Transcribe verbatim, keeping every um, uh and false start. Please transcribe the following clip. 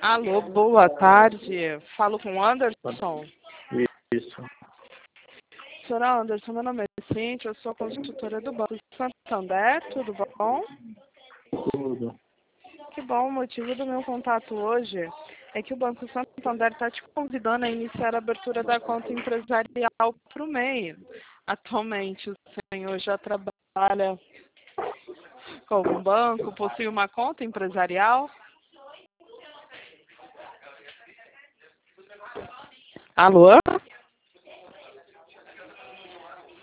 Alô, boa tarde. Falo com o Anderson. Isso. Senhor Anderson, meu nome é Cíntia, eu sou consultora do Banco Santander, tudo bom? Tudo. Que bom, o motivo do meu contato hoje é que o Banco Santander está te convidando a iniciar a abertura da conta empresarial para o MEI. Atualmente, o senhor já trabalha com algum banco, possui uma conta empresarial? Alô?